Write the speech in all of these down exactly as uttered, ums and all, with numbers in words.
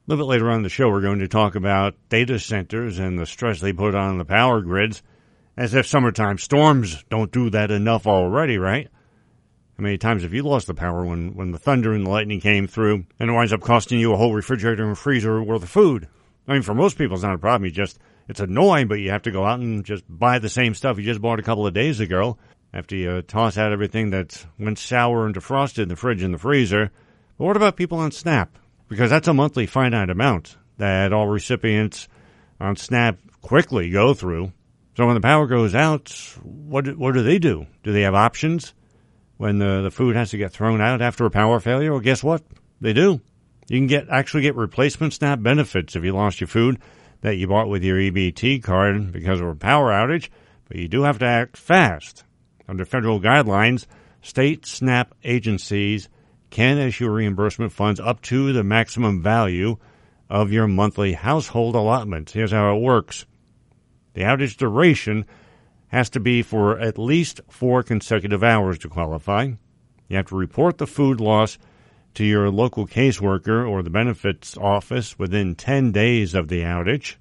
A little bit later on in the show, we're going to talk about data centers and the stress they put on the power grids, as if summertime storms don't do that enough already, right? How many times have you lost the power when, when the thunder and the lightning came through and it winds up costing you a whole refrigerator and freezer worth of food? I mean, for most people, it's not a problem. You just, it's annoying, but you have to go out and just buy the same stuff you just bought a couple of days ago after you toss out everything that went sour and defrosted in the fridge and the freezer. But what about people on SNAP? Because that's a monthly finite amount that all recipients on SNAP quickly go through. So when the power goes out, what what do they do? Do they have options when the, the food has to get thrown out after a power failure? Well, guess what? They do. You can get actually get replacement SNAP benefits if you lost your food that you bought with your E B T card because of a power outage, but you do have to act fast. Under federal guidelines, state SNAP agencies can issue reimbursement funds up to the maximum value of your monthly household allotment. Here's how it works. The outage duration has to be for at least four consecutive hours to qualify. You have to report the food loss to your local caseworker or the benefits office within ten days of the outage.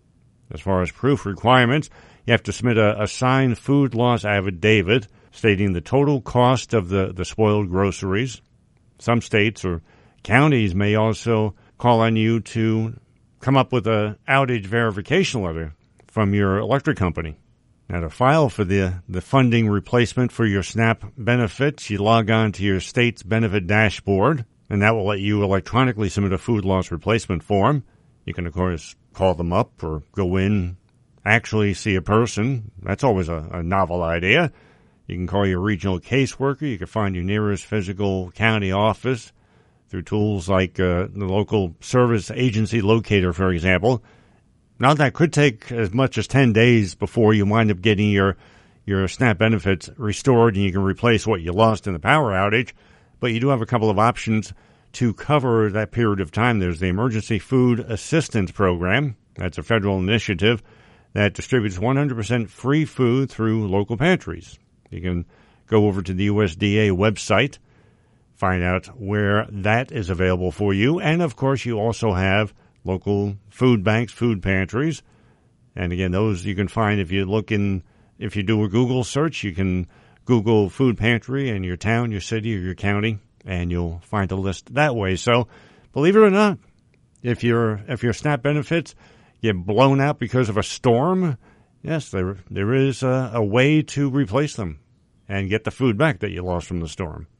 As far as proof requirements, you have to submit a, a signed food loss affidavit stating the total cost of the, the spoiled groceries. Some states or counties may also call on you to come up with an outage verification letter from your electric company. Now, to file for the, the funding replacement for your SNAP benefits, you log on to your state's benefit dashboard, and that will let you electronically submit a food loss replacement form. You can, of course, call them up or go in, actually see a person. That's always a, a novel idea. You can call your regional caseworker. You can find your nearest physical county office through tools like uh, the local service agency locator, for example. Now, that could take as much as ten days before you wind up getting your, your SNAP benefits restored and you can replace what you lost in the power outage. But you do have a couple of options to cover that period of time. There's the Emergency Food Assistance Program. That's a federal initiative that distributes one hundred percent free food through local pantries. You can go over to the U S D A website, find out where that is available for you. And, of course, you also have local food banks, food pantries. And, again, those you can find if you look in, if you do a Google search, you can Google food pantry in your town, your city, or your county, and you'll find a list that way. So, believe it or not, if your if your SNAP benefits get blown out because of a storm, yes, there there is a, a way to replace them and get the food back that you lost from the storm.